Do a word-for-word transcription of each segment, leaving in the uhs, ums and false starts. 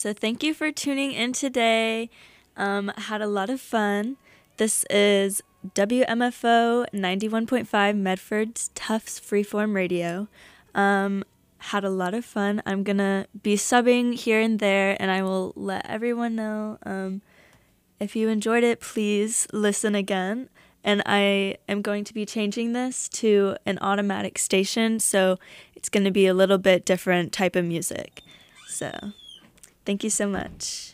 So thank you for tuning in today. Um, had a lot of fun. This is W M F O ninety-one point five Medford's Tufts Freeform Radio. Um, had a lot of fun. I'm going to be subbing here and there, and I will let everyone know. Um, if you enjoyed it, please listen again. And I am going to be changing this to an automatic station, so it's going to be a little bit different type of music. So thank you so much.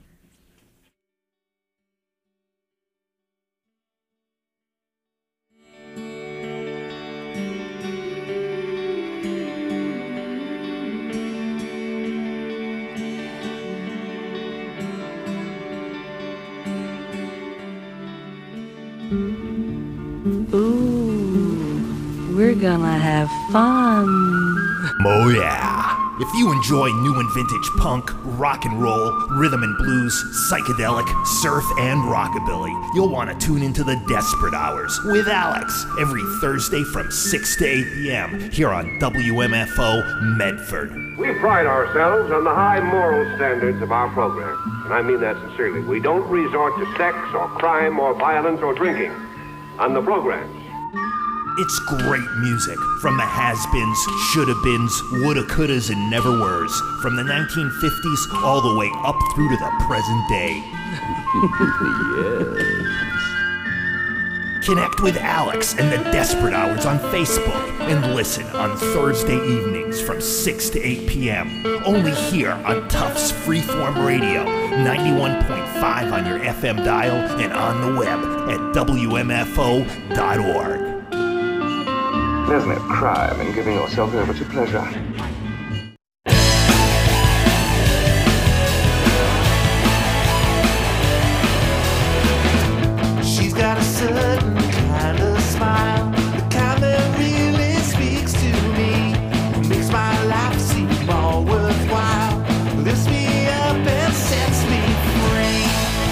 Ooh, we're gonna have fun. Oh yeah. If you enjoy new and vintage punk, rock and roll, rhythm and blues, psychedelic, surf, and rockabilly, you'll want to tune into the Desperate Hours with Alex every Thursday from six to eight p.m. here on W M F O Medford. We pride ourselves on the high moral standards of our program, and I mean that sincerely. We don't resort to sex or crime or violence or drinking on the programs. It's great music from the has-beens, shoulda-beens, woulda, couldas, and never-weres, from the nineteen fifties all the way up through to the present day. Yes. Connect with Alex and the Desperate Hours on Facebook and listen on Thursday evenings from six to eight p.m. only here on Tufts Freeform Radio, ninety-one point five on your F M dial and on the web at W M F O dot org. There's no crime in giving yourself over to pleasure. She's got a certain kind of smile, the kind that really speaks to me, makes my life seem more worthwhile, lifts me up and sets me free.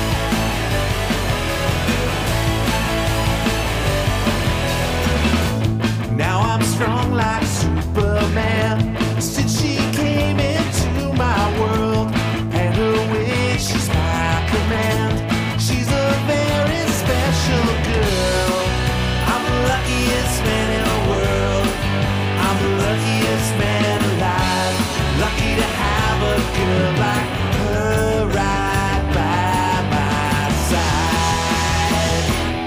Now I'm strong like Superman, since she came into my world, and her way she's my command. She's a very special girl. I'm the luckiest man in the world. I'm the luckiest man alive. Lucky to have a girl like her right by my side.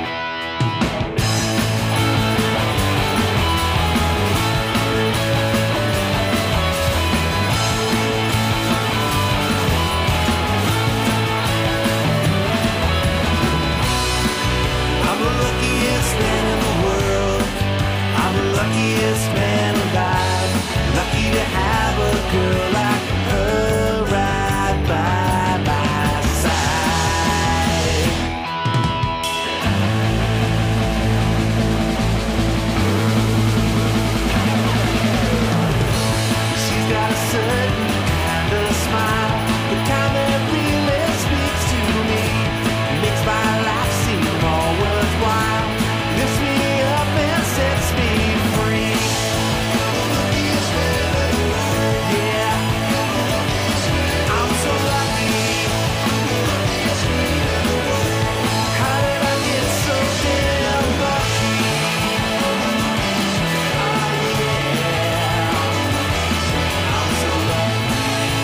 I'm the luckiest man in the world. I'm the luckiest man alive. Lucky to have a girl like her right by my side. She's got a certain kind of smile, the kind that really speaks to me, makes my life seem more worthwhile, lifts me up and sets me free. Yeah, I'm so lucky. How did I get so damn lucky? Oh yeah, I'm so lucky.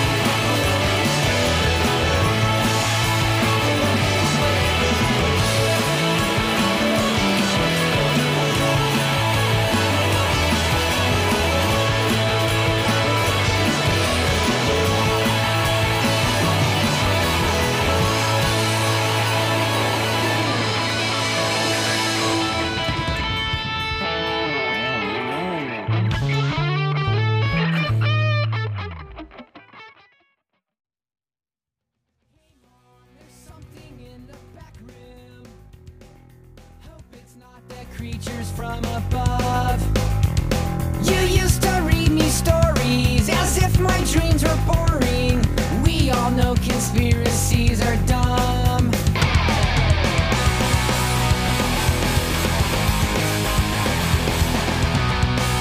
Creatures from above. You used to read me stories as if my dreams were boring. We all know conspiracies are dumb.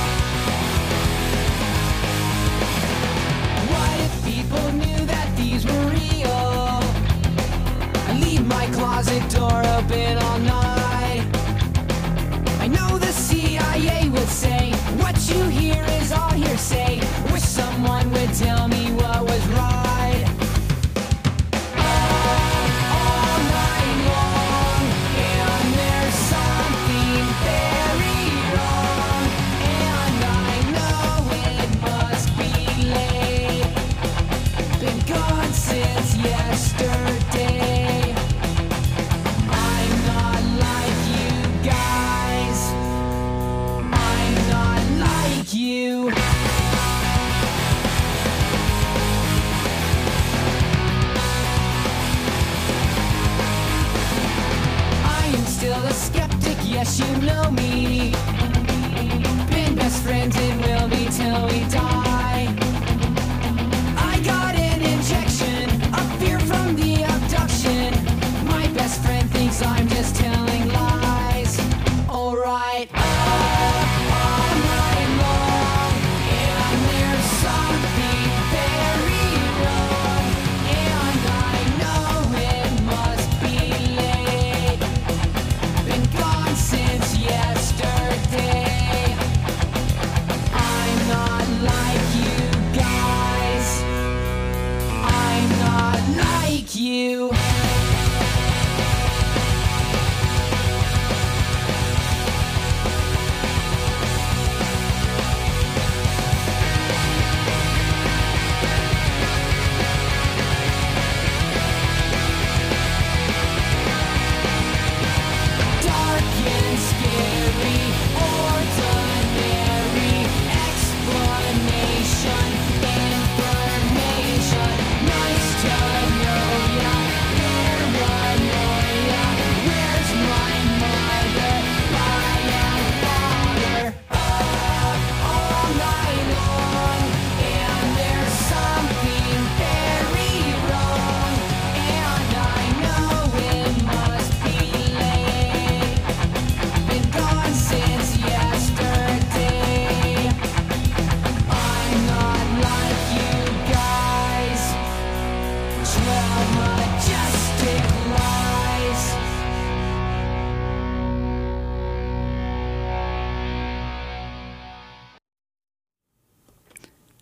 What if people knew that these were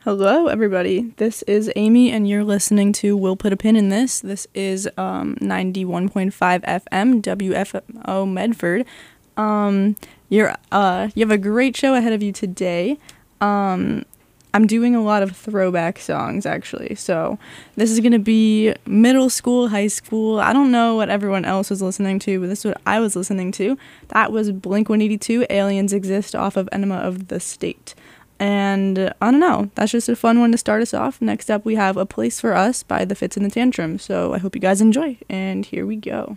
Hello, everybody. This is Amy, and you're listening to We'll Put a Pin in This. This is um, ninety-one point five F M, W F O Medford. Um, you're uh, you have a great show ahead of you today. Um, I'm doing a lot of throwback songs, actually. So this is going to be middle school, high school. I don't know what everyone else was listening to, but this is what I was listening to. That was Blink one eighty-two, Aliens Exist, off of Enema of the State. And uh, I don't know, that's just a fun one to start us off. Next up, we have A Place for Us by The Fits and the Tantrums. So I hope you guys enjoy, and here we go.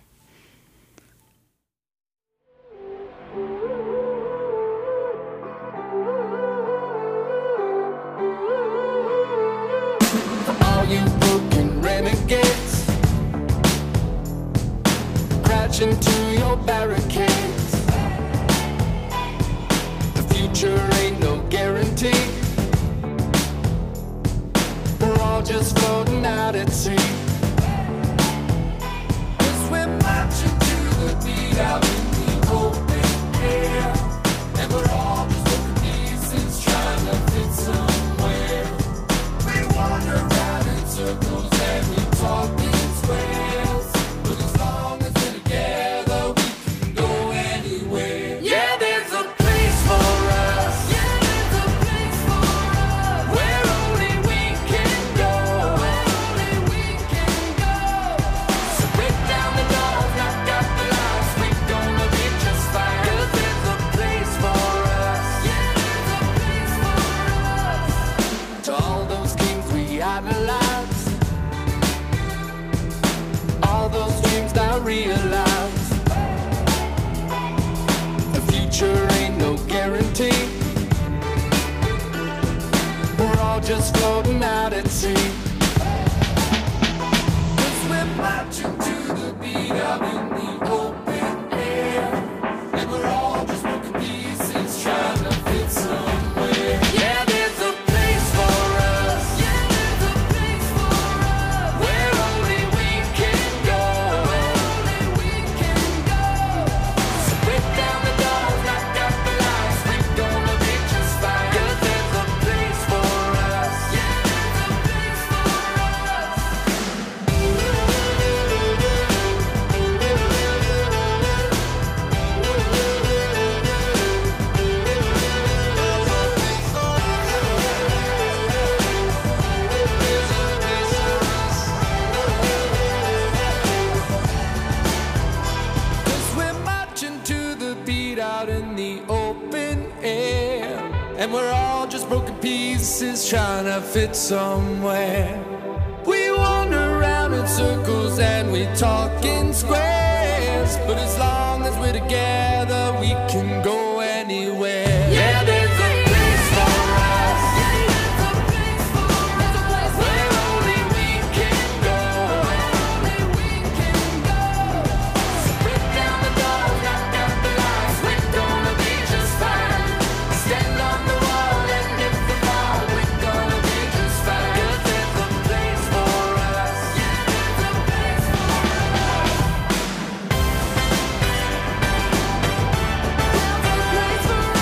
All you broken renegades, crash into your barricades. The future ain't no guarantee. We're all just floating out at sea. 'Cause we're marching to the beat out in the open air, and we're all just looking pieces trying to fit somewhere. We wander around in circles and we talk in squares, but as long as we're together we can go anywhere. Yeah, there's a place for us. Yeah, there's a place for us. Where only we can go. Where only we can go. So break down the doors, knock out the lights. We're gonna be just fine. 'Cause there's a place for us. Yeah, there's a place for us. To all those kings we idolize, all those dreams not realized. The future ain't no guarantee. We're all just floating out at sea. 'Cause we're marching to the beat out in the open air, and we're all just broken pieces trying to fit somewhere. Yeah, there's a place for us. Yeah, there's a place for us. Where only we can go. Where only we can go. So break down the doors, knock out the lights. We're gonna be just fine. 'Cause there's a place for us. Yeah, there's a place for us. Cause we're marching to the beat out in the open air, and we're all just broken pieces trying to fit somewhere. We wander around in circles and we talk in squares, but as long as we're together we can go anywhere. Yeah, there's a place for us. Yeah, there's a place for us. There's a place where only we can go. Where only we can go. So break down the doors, knock out the lights. We're gonna be just fine. Stand on the wall and hit the ball. We're gonna be just fine. 'Cause there's a place for us. Yeah, there's a place for us. There's a place for us.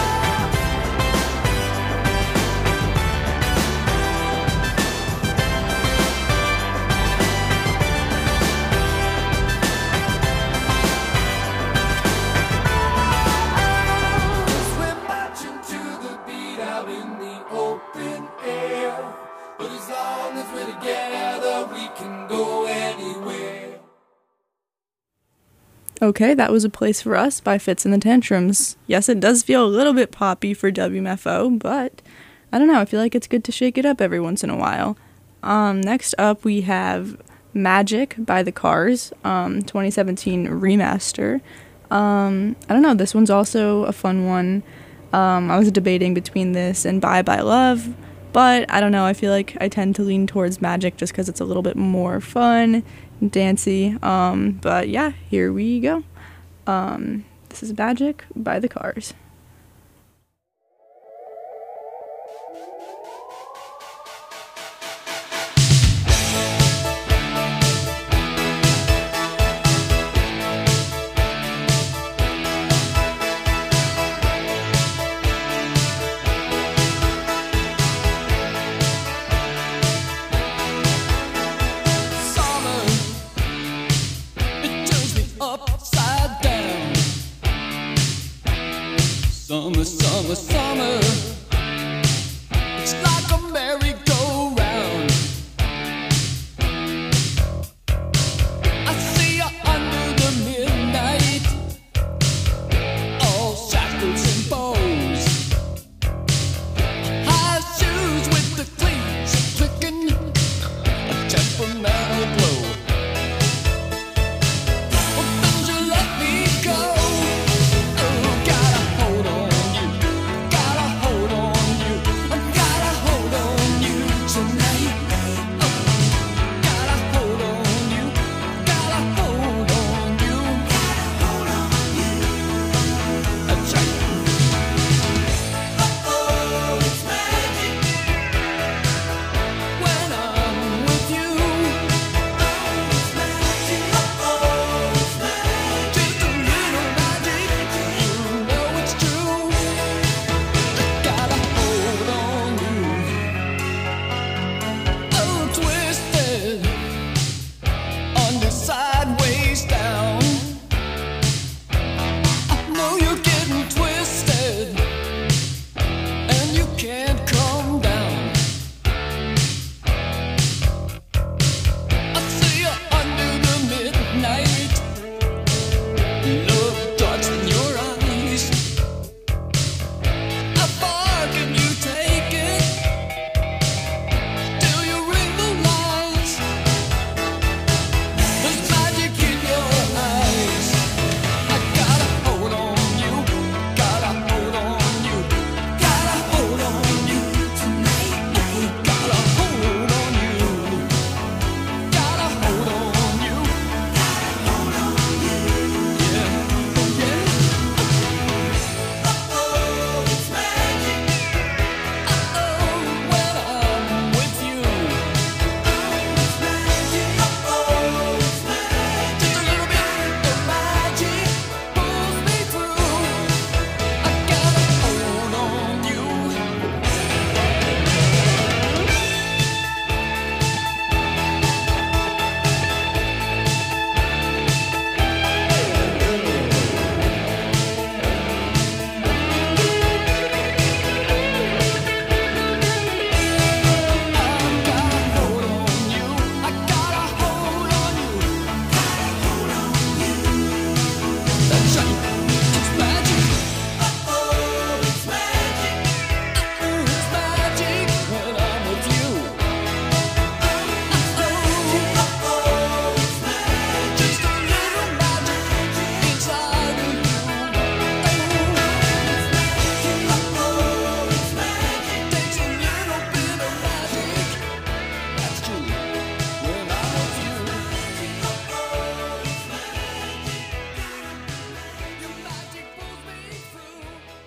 Cause we're marching to the beat out in the open air, but as long as we're together we can go anywhere. Okay, that was A Place for Us by Fits and the Tantrums. Yes, it does feel a little bit poppy for W M F O, but I don't know, I feel like it's good to shake it up every once in a while. Um, next up, we have Magic by The Cars, um, twenty seventeen remaster. Um, I don't know, this one's also a fun one. Um, I was debating between this and Bye Bye Love, but I don't know, I feel like I tend to lean towards Magic just because it's a little bit more fun and dancey. Um, but yeah, here we go. Um, this is Magic by The Cars. the summer. It's like a merry-go-round. I see you under the midnight, all shackles and bows. High shoes with the cleats clicking, a temperamental glow. Well, don't you let me go. Oh, gotta hold on you, gotta hold on you, I gotta hold on you tonight. Oh, gotta hold on you, gotta hold on you, gotta hold on you. That's right. Oh, it's magic when I'm with you. Oh, it's magic. Oh, it's magic. Just a little magic. You know it's true. Gotta hold on you. Oh, twisted under sideways down. I know you're getting twisted, and you can't calm down. I see you under the midnight, love darts in your eyes. How far can you take it till you ring the lines? There's magic in your eyes. I gotta hold on you, gotta hold on you, gotta hold on you tonight. Oh, gotta hold on you, gotta hold on you, gotta hold on you. Yeah, oh yeah. Oh, it's magic. Oh, when I'm with you. Oh, it's magic. Oh, it's magic. Just a little bit of magic pulls me through. I gotta hold on you. I gotta hold on you. Gotta hold on you. That's right. It's magic. Oh, it's magic. Oh, it's magic when I'm with you. Oh, it's magic. Oh, it's magic. Just a little magic inside of you. Oh, it's magic. Oh, it's magic. Takes a little bit of magic. That's true. When I'm with you. Oh, it's magic. Your magic pulls me through.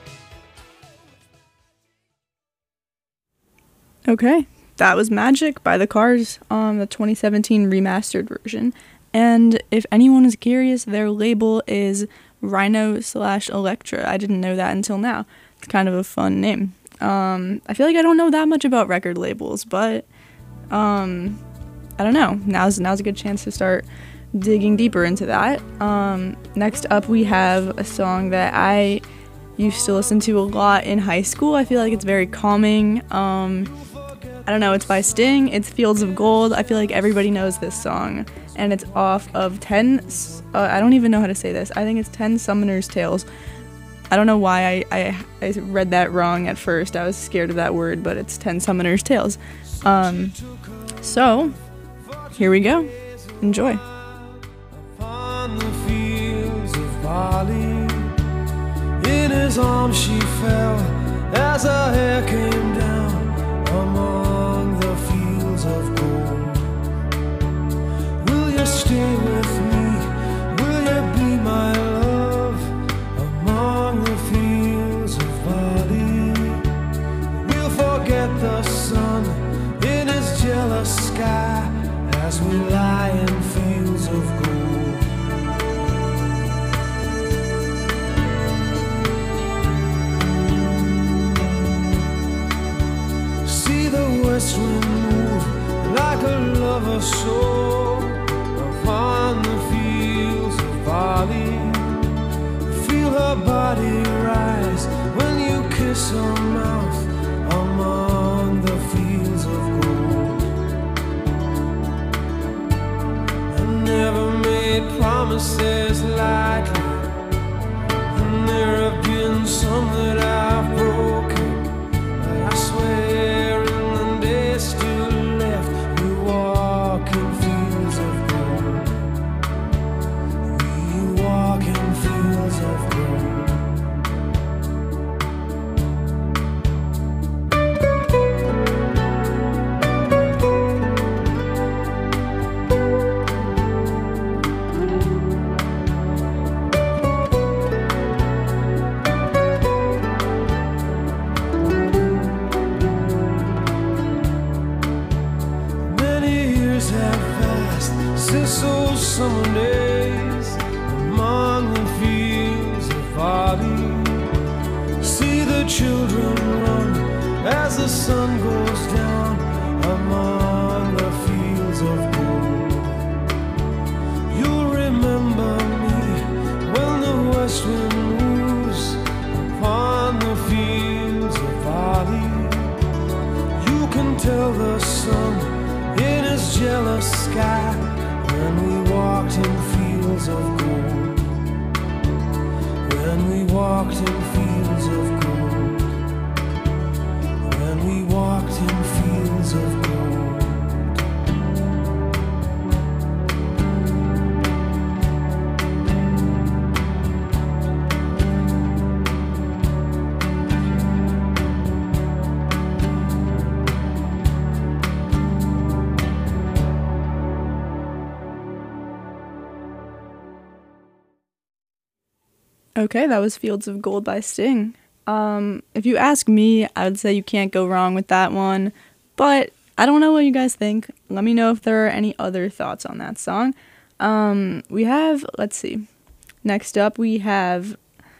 Okay, that was Magic by The Cars, um, the twenty seventeen remastered version. And if anyone is curious, their label is Rhino slash Electra. I didn't know that until now. It's kind of a fun name. Um, I feel like I don't know that much about record labels, but um, I don't know. Now's now's a good chance to start digging deeper into that. Um, next up, we have a song that I used to listen to a lot in high school. I feel like it's very calming. Um, I don't know, it's by Sting. It's Fields of Gold. I feel like everybody knows this song. And it's off of ten, uh, I don't even know how to say this. I think it's ten Summoner's Tales. I don't know why I, I, I read that wrong at first. I was scared of that word, but it's ten Summoner's Tales. Um, so, here we go. Enjoy. On the fields of barley, in his arms she fell as her hair came down among the fields of gold. Will you stay with me? Will you be my love among the fields of barley? We'll forget the sun in his jealous sky as we lie in fields of gold. See the west wind move like a lover's soul upon the fields of barley. Feel her body rise when you kiss kiss her mouth among the fields of gold. I never made promises lightly, and there have been some that I've broken, but I swear in the days still left, we walk in fields of gold. We walk in fields of gold. Since those summer days among the fields of barley, see the children run as the sun goes down among the fields of gold. You'll remember me when the west wind moves upon the fields of barley. You can tell the sun in his jealous sky when we walked in fields of gold. When we walked in fields of gold. When we walked in fields of gold. Okay, that was Fields of Gold by Sting. Um, if you ask me, I would say you can't go wrong with that one, but I don't know what you guys think. Let me know if there are any other thoughts on that song. Um, we have, let's see, next up we have,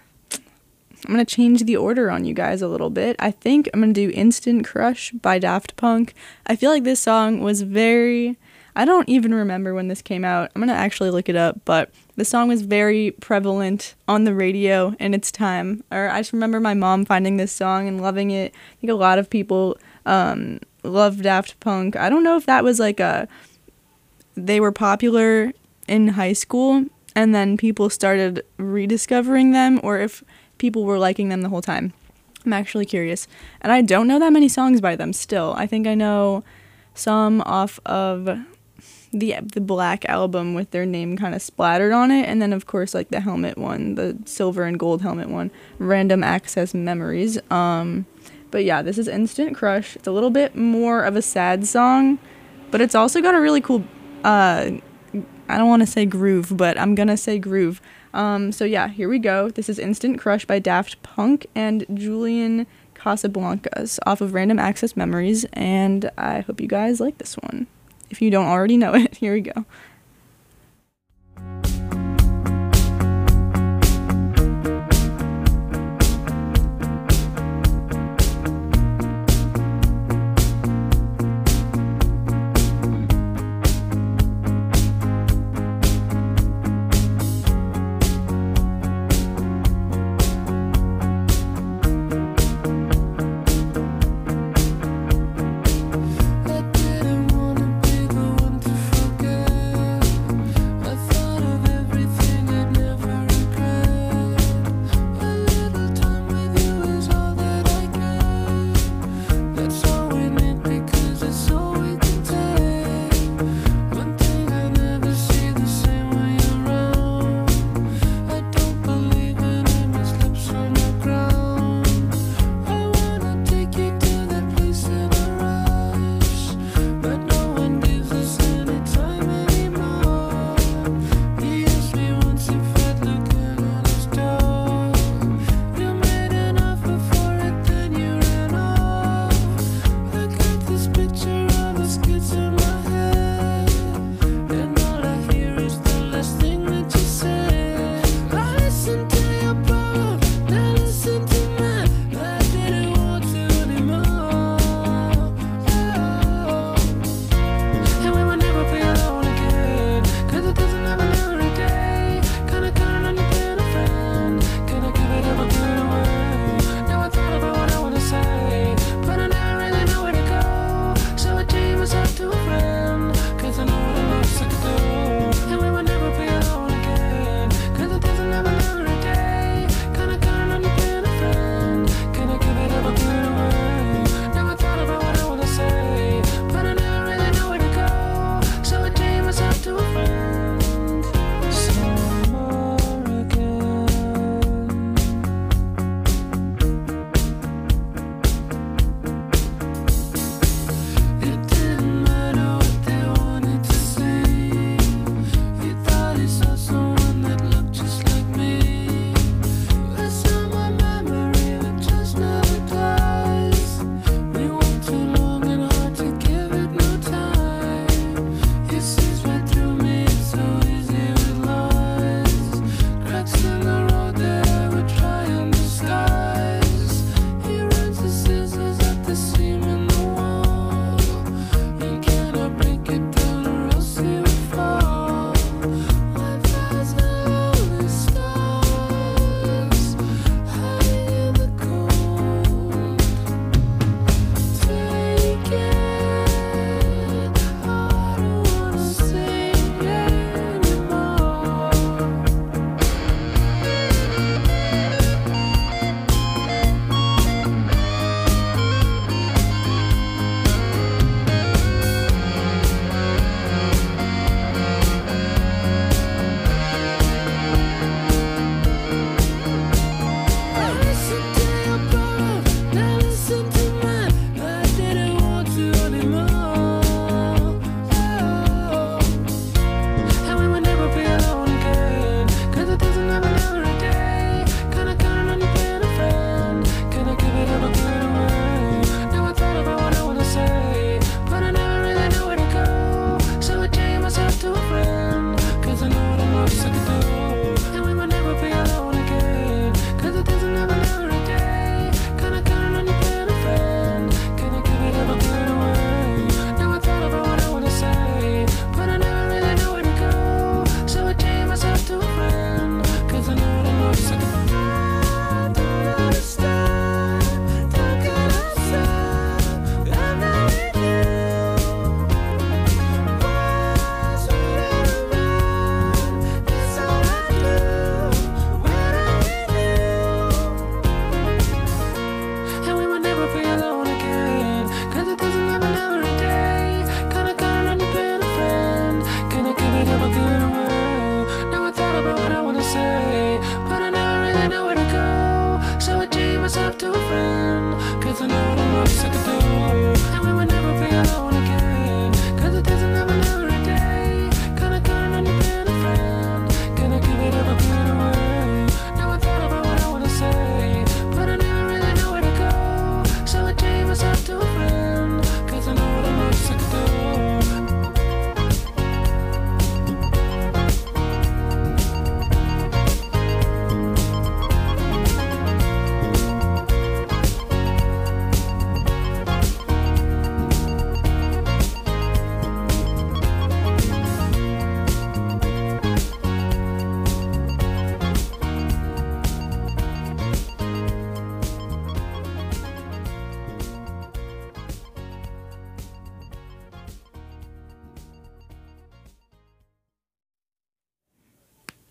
I'm going to change the order on you guys a little bit. I think I'm going to do Instant Crush by Daft Punk. I feel like this song was very, I don't even remember when this came out. I'm going to actually look it up, but the song was very prevalent on the radio in its time. Or I just remember my mom finding this song and loving it. I think a lot of people um, love Daft Punk. I don't know if that was like a, they were popular in high school and then people started rediscovering them, or if people were liking them the whole time. I'm actually curious. And I don't know that many songs by them still. I think I know some off of the the Black album with their name kind of splattered on it, and then of course like the Helmet one, the silver and gold Helmet one, Random Access Memories. Um, but yeah, this is Instant Crush. It's a little bit more of a sad song, but it's also got a really cool, uh, I don't want to say groove, but I'm gonna say groove. Um, so yeah, here we go. This is Instant Crush by Daft Punk and Julian Casablancas off of Random Access Memories, and I hope you guys like this one. If you don't already know it, here we go. I didn't wanna be the one to forget.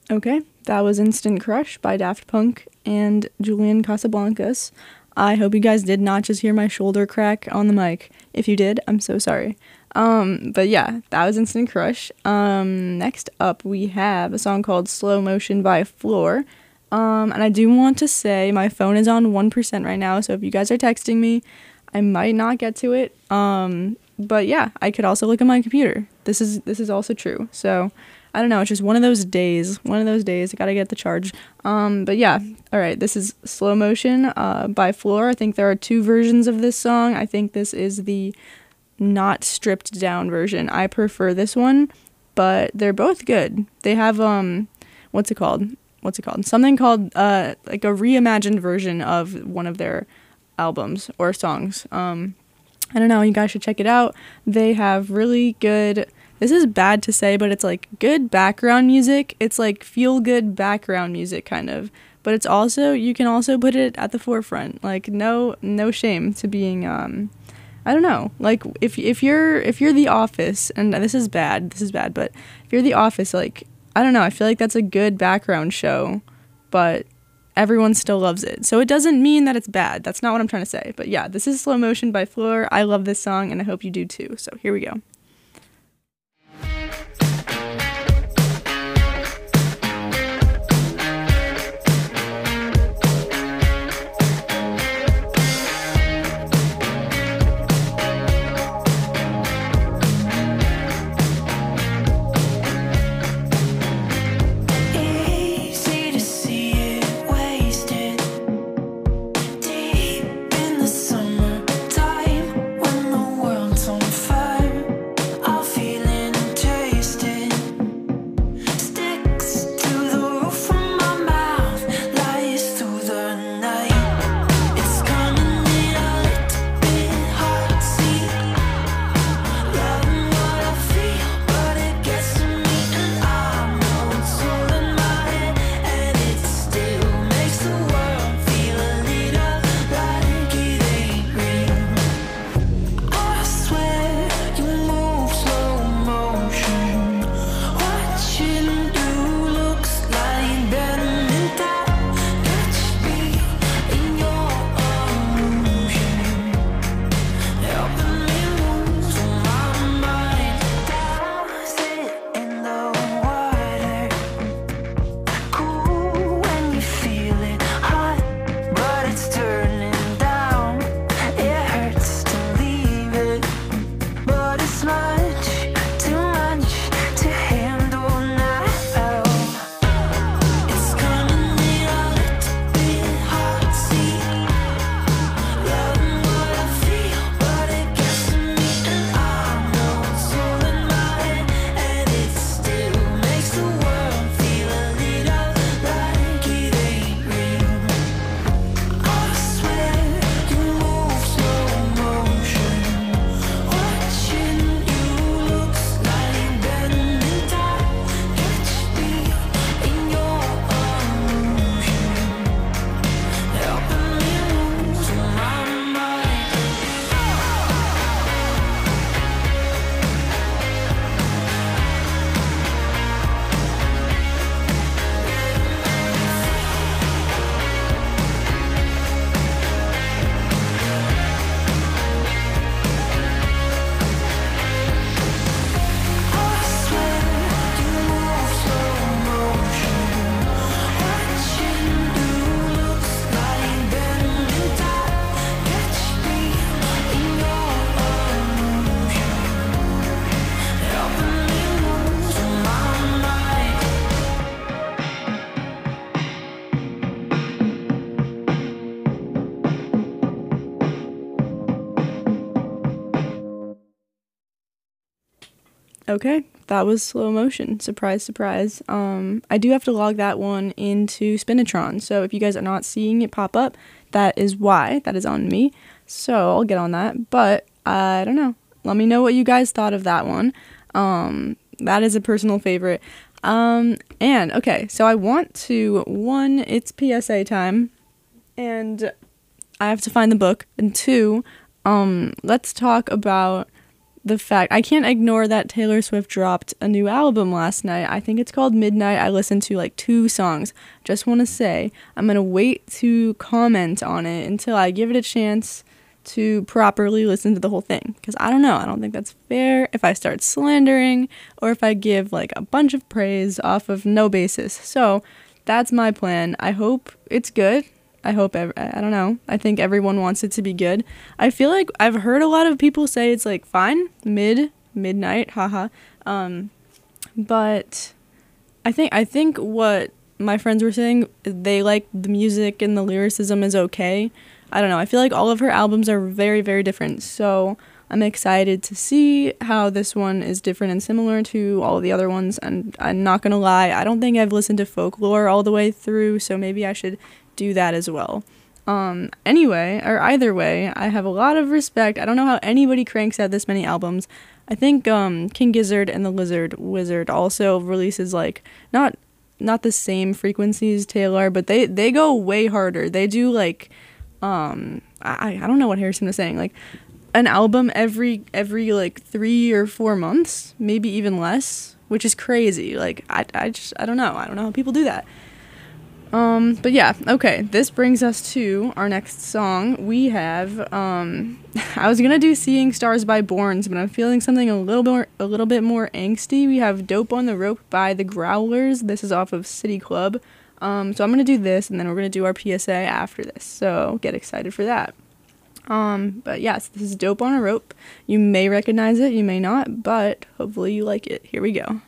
Okay, that was Instant Crush by Daft Punk and Julian Casablancas. I hope you guys did not just hear my shoulder crack on the mic. If you did, I'm so sorry. Um, but yeah, that was Instant Crush. Um, next up, we have a song called Slow Motion by Floor. Um, and I do want to say my phone is on one percent right now, so if you guys are texting me, I might not get to it. Um, but yeah, I could also look at my computer. This is this is also true. So I don't know, it's just one of those days. One of those days, I gotta get the charge. Um, but yeah, all right, this is Slow Motion uh, by Floor. I think there are two versions of this song. I think this is the not stripped down version. I prefer this one, but they're both good. They have, um, what's it called? What's it called? Something called, uh, like a reimagined version of one of their albums or songs. Um, I don't know, you guys should check it out. They have really good... This is bad to say, but it's like good background music. It's like feel good background music kind of. But it's also, you can also put it at the forefront. Like no no shame to being um I don't know. Like if if you're if you're The Office, and this is bad, this is bad, but if you're The Office, like I don't know, I feel like that's a good background show, but everyone still loves it. So it doesn't mean that it's bad. That's not what I'm trying to say. But yeah, this is Slow Motion by Floor. I love this song and I hope you do too. So here we go. Okay, that was Slow Motion. Surprise, surprise. Um, I do have to log that one into Spinatron, so if you guys are not seeing it pop up, that is why. That is on me. So I'll get on that, but I don't know. Let me know what you guys thought of that one. Um, that is a personal favorite. Um, and, okay, so I want to, one, it's P S A time, and I have to find the book, and two, um, let's talk about the fact I can't ignore that Taylor Swift dropped a new album last night. I think it's called Midnight. I listened to like two songs. Just want to say I'm going to wait to comment on it until I give it a chance to properly listen to the whole thing, because I don't know, I don't think that's fair if I start slandering or if I give like a bunch of praise off of no basis. So that's my plan. I hope it's good. I hope, ev- I don't know, I think everyone wants it to be good. I feel like I've heard a lot of people say it's like fine, mid, midnight, haha. Um, but I think, I think what my friends were saying, they like the music and the lyricism is okay. I don't know, I feel like all of her albums are very, very different, so I'm excited to see how this one is different and similar to all of the other ones, and I'm not gonna lie, I don't think I've listened to Folklore all the way through, so maybe I should do that as well. Um, anyway, or either way, I have a lot of respect. I don't know how anybody cranks out this many albums. I think um, King Gizzard and the Lizard Wizard also releases like, not not the same frequencies Taylor, but they, they go way harder. They do like, um I, I don't know what Harrison was saying, like an album every every like three or four months, maybe even less, which is crazy. Like I, I just I don't know I don't know how people do that. Um but yeah, okay, this brings us to our next song. We have um I was gonna do Seeing Stars by Borns, but I'm feeling something a little more a little bit more angsty. We have Dope on the Rope by the Growlers. This is off of City Club. Um, so I'm going to do this, and then we're going to do our P S A after this, so get excited for that. Um, but yes, this is Dope on a Rope. You may recognize it, you may not, but hopefully you like it. Here we go.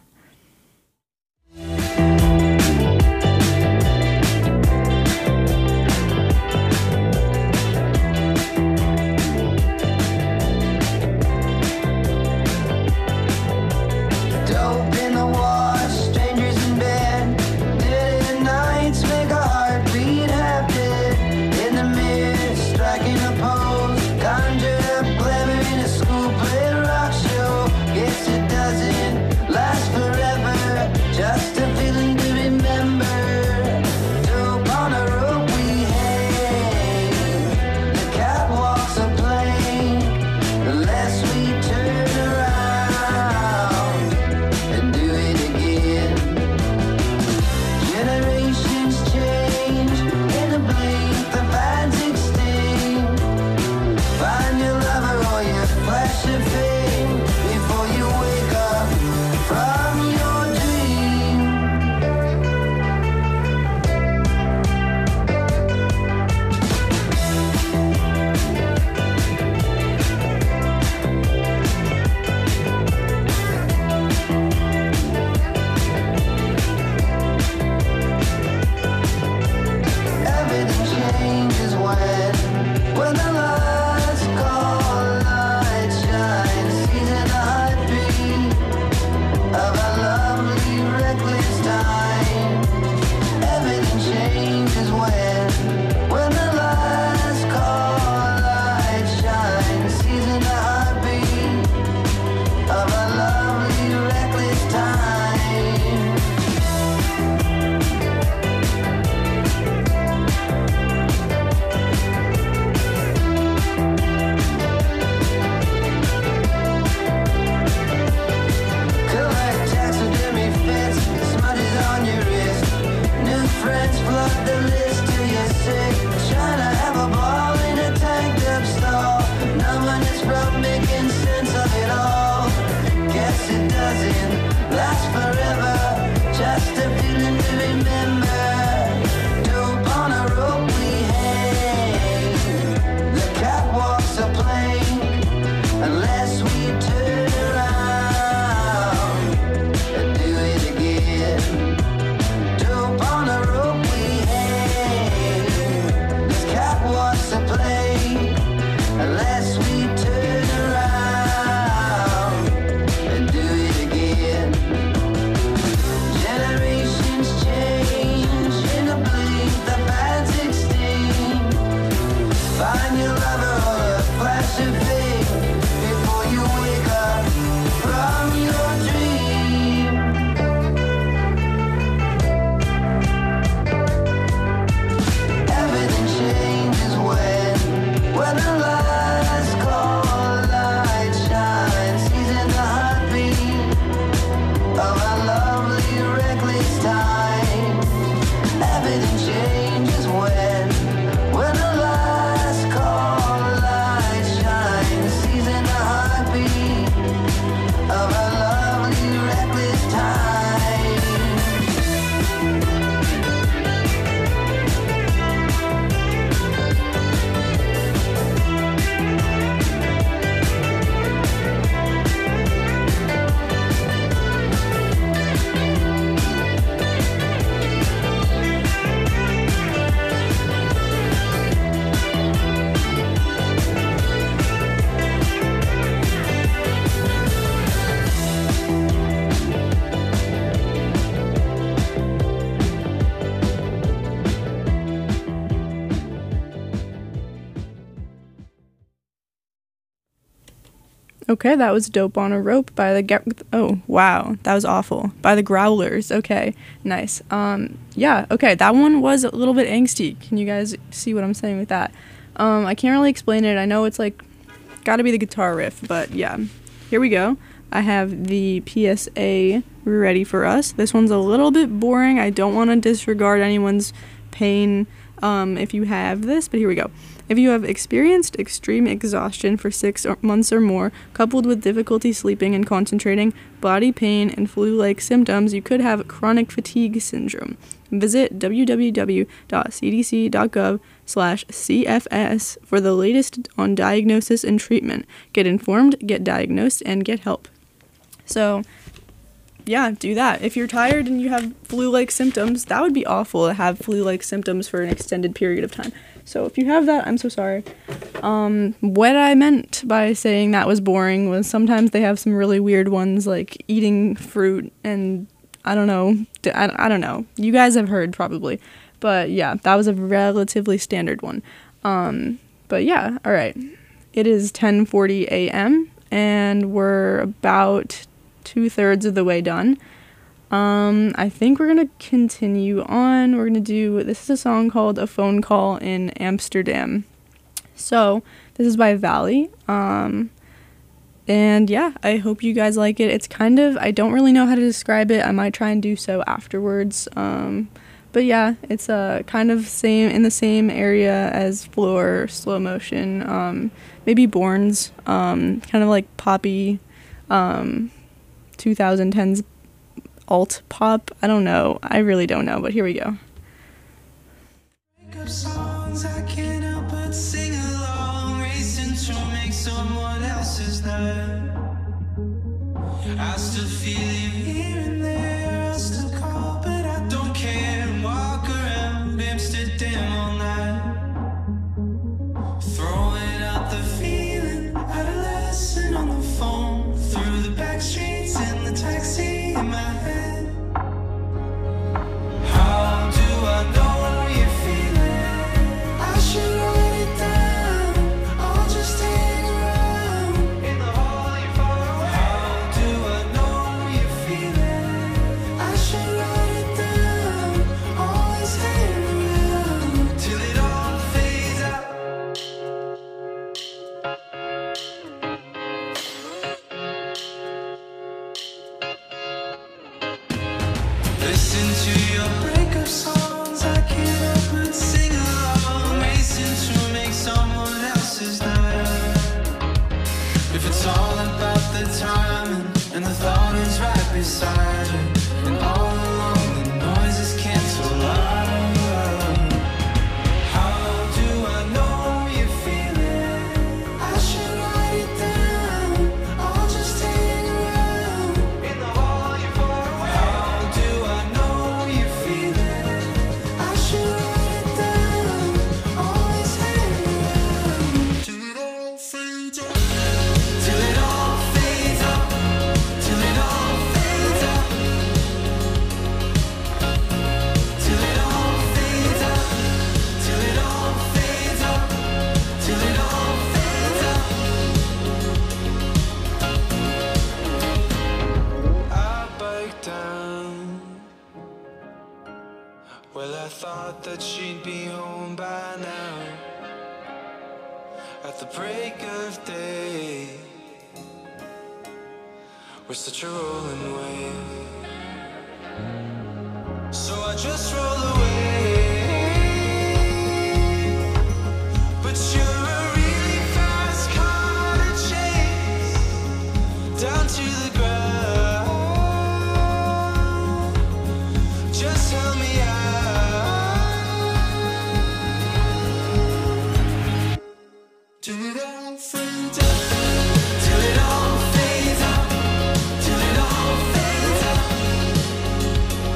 When the last call Okay, that was Dope on a Rope by the... Ga- oh, wow. That was awful. By the Growlers. Okay, nice. Um, yeah, okay, that one was a little bit angsty. Can you guys see what I'm saying with that? Um, I can't really explain it. I know it's, like, gotta be the guitar riff, but yeah. Here we go. I have the P S A ready for us. This one's a little bit boring. I don't want to disregard anyone's pain um, if you have this, but here we go. If you have experienced extreme exhaustion for six or months or more, coupled with difficulty sleeping and concentrating, body pain, and flu-like symptoms, you could have chronic fatigue syndrome. Visit w w w dot c d c dot gov slash c f s for the latest on diagnosis and treatment. Get informed, get diagnosed, and get help. So, yeah, do that. If you're tired and you have flu-like symptoms, that would be awful to have flu-like symptoms for an extended period of time. So if you have that, I'm so sorry. Um, what I meant by saying that was boring was sometimes they have some really weird ones, like eating fruit and I don't know. I, I don't know. You guys have heard probably. But yeah, that was a relatively standard one. Um, but yeah, all right. It is ten forty a.m. and we're about two-thirds of the way done. Um, I think we're going to continue on. We're going to do, this is a song called A Phone Call in Amsterdam. So, this is by Valley. Um, and yeah, I hope you guys like it. It's kind of, I don't really know how to describe it. I might try and do so afterwards. Um, but yeah, it's uh, kind of same in the same area as Floor, Slow Motion, um, maybe Borns, um, kind of like poppy, um, twenty tens alt pop. I don't know. I really don't know, but here we go. Songs I can't help but sing along, racing to make someone else's night. I still feel you here and there, I still call, but I don't care, and walk around Amsterdam all night, throwing out the feeling, adolescent on the phone, through the back streets in the taxi in my head. How do I know you're feeling? I should write it down, I'll just hang around in the hall you're far away. How do I know you're feeling? I should write it down, always hang around till it all fades out. Listen to your breakup songs, I can't help but sing along, racing to make someone else's night. If it's all about the timing and the thought is right beside you, and all along the noises cancel out. How do I know you're feeling? I should write it down, I'll just hang around in the hall you're far away. How do I know you're feeling? I should write it down, always hang around till it all fades out, till it all fades out, till it all fades out, till it all fades out, till it all fades out, till it all fades out. I biked down. Well, I thought that she'd be home by now, at the break of day. We're such a rolling wave, so I just roll away. But you're a really fast car to chase down to the ground. Just help me out. Till it all fades out, till it all fades out, till it all fades out.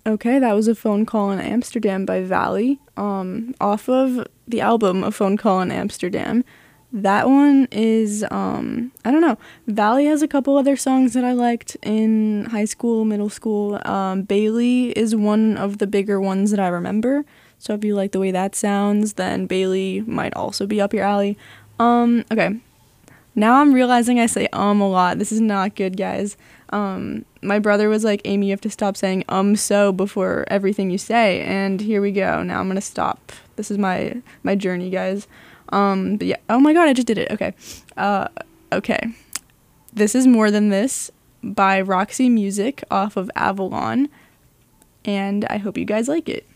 Okay, that was A Phone Call in Amsterdam by Valley, um, off of the album A Phone Call in Amsterdam. That one is, um, I don't know, Valley has a couple other songs that I liked in high school, middle school. Um, Bailey is one of the bigger ones that I remember, so if you like the way that sounds, then Bailey might also be up your alley. Um, okay, now I'm realizing I say um a lot. This is not good, guys. Um, my brother was like, Amy, you have to stop saying um so before everything you say, and here we go. Now I'm gonna stop. This is my my journey, guys. Um, but yeah, oh my god, I just did it. Okay. Uh, okay. This is More Than This by Roxy Music off of Avalon, and I hope you guys like it.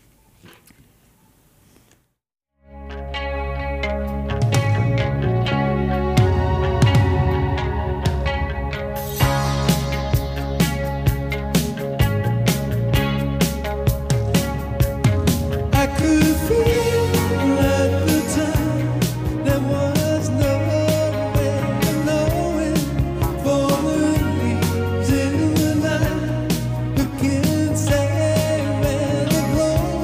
I could feel at the time there was no way of knowing, for the leaves in the night who can say where they're blowing.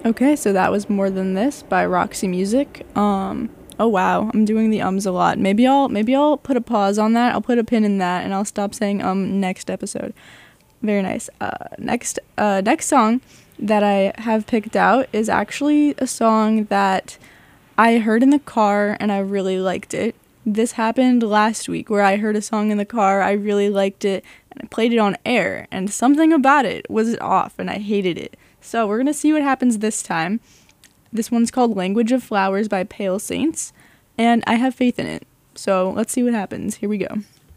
Okay, so that was More Than This by Roxy Music. Um, oh wow, I'm doing the ums a lot. Maybe I'll maybe I'll put a pause on that. I'll put a pin in that, and I'll stop saying um next episode. Very nice. Uh, next uh next song that I have picked out is actually a song that I heard in the car and I really liked it. This happened last week where I heard a song in the car, I really liked it, and I played it on air, and something about it was off, and I hated it. So we're going to see what happens this time. This one's called Language of Flowers by Pale Saints, and I have faith in it. So let's see what happens. Here we go.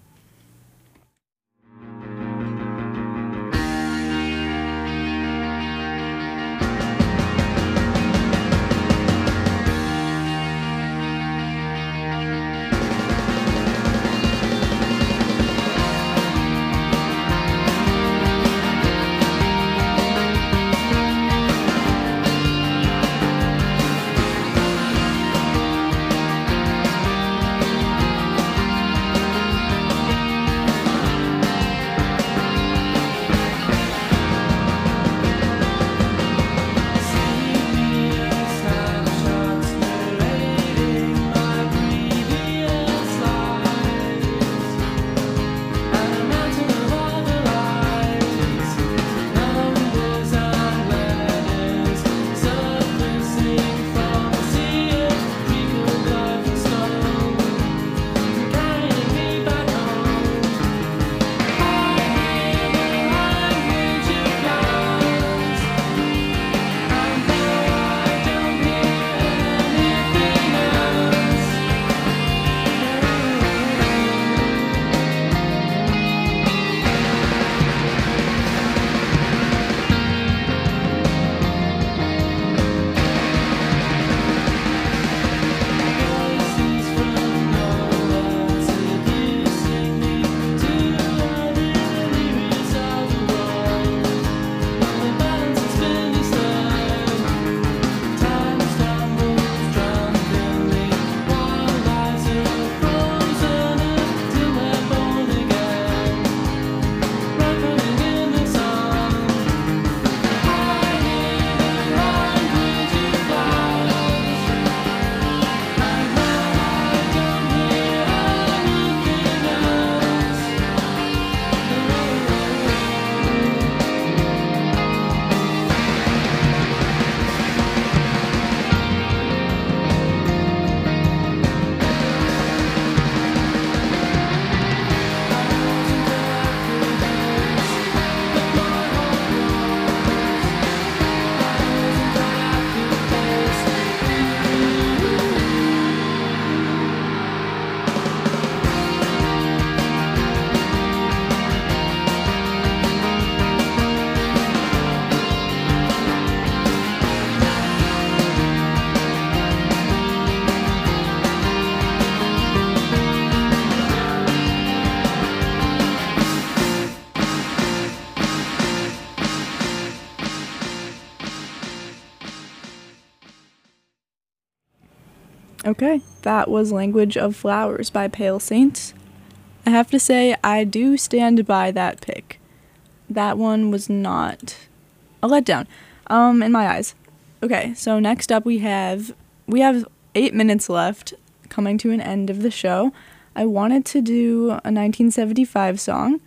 Okay, that was Language of Flowers by Pale Saints. I have to say, I do stand by that pick. That one was not a letdown, um, in my eyes. Okay, so next up we have, we have eight minutes left, coming to an end of the show. I wanted to do a nineteen seventy-five song,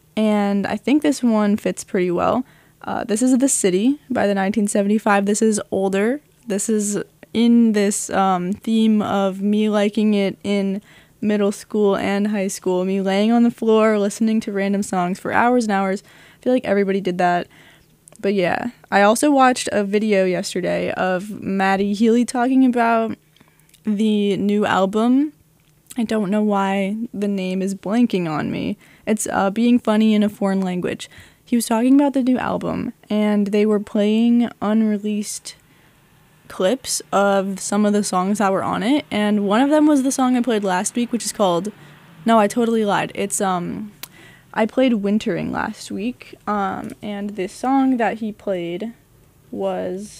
and I think this one fits pretty well. Uh, this is The City by the nineteen seventy-five. This is older. This is in this um, theme of me liking it in middle school and high school, me laying on the floor listening to random songs for hours and hours. I feel like everybody did that. But yeah, I also watched a video yesterday of Maddie Healy talking about the new album. I don't know why the name is blanking on me. It's uh, Being Funny in a Foreign Language. He was talking about the new album, and they were playing unreleased clips of some of the songs that were on it, and one of them was the song I played last week, which is called, no, I totally lied. It's, um, I played Wintering last week, um, and this song that he played was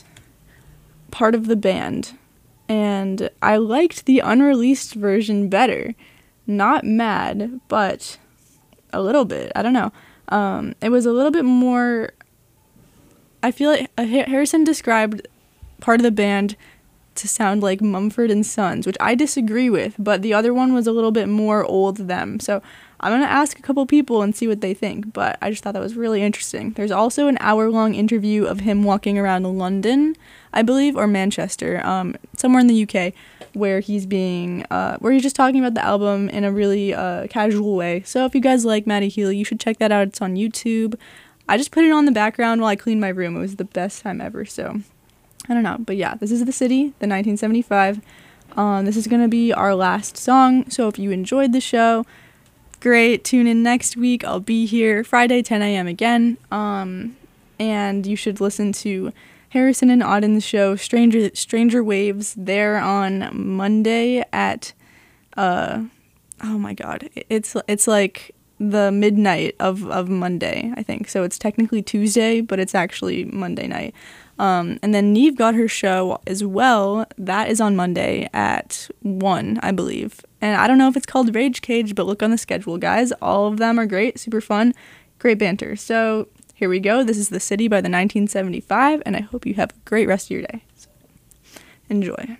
part of the band, and I liked the unreleased version better. Not mad, but a little bit, I don't know. Um, it was a little bit more, I feel like Harrison described part of the band to sound like Mumford and Sons, which I disagree with, but the other one was a little bit more old them. So I'm going to ask a couple people and see what they think, but I just thought that was really interesting. There's also an hour-long interview of him walking around London, I believe, or Manchester, um, somewhere in the U K, where he's being, uh, where he's just talking about the album in a really uh, casual way. So if you guys like Matty Healy, you should check that out. It's on YouTube. I just put it on the background while I cleaned my room. It was the best time ever, so I don't know. But yeah, this is The City, the nineteen seventy-five. Um, this is going to be our last song, so if you enjoyed the show, great. Tune in next week. I'll be here Friday, ten a.m. again. Um, and you should listen to Harrison and Auden's show, Stranger Stranger Waves. They're on Monday at, uh, oh my god, it's it's like the midnight of, of Monday, I think. So it's technically Tuesday, but it's actually Monday night. Um, and then Neve got her show as well. That is on Monday at one, I believe. And I don't know if it's called Rage Cage, but look on the schedule, guys. All of them are great, super fun, great banter. So here we go. This is The City by the nineteen seventy-five, and I hope you have a great rest of your day. So, enjoy.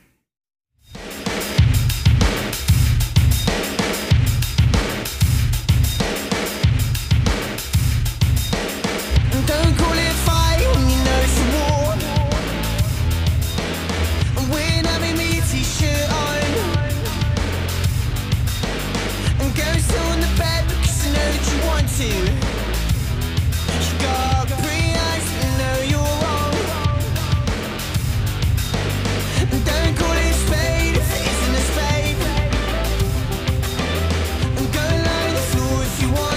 Don't call it a fight when you know it's a war. And when I'm in my t-shirt on, and go sit on the bed because I know that you want to. You got pretty eyes and know you're wrong. And don't call it a spade if it isn't a spade. And go lie on the floor if you want.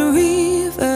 river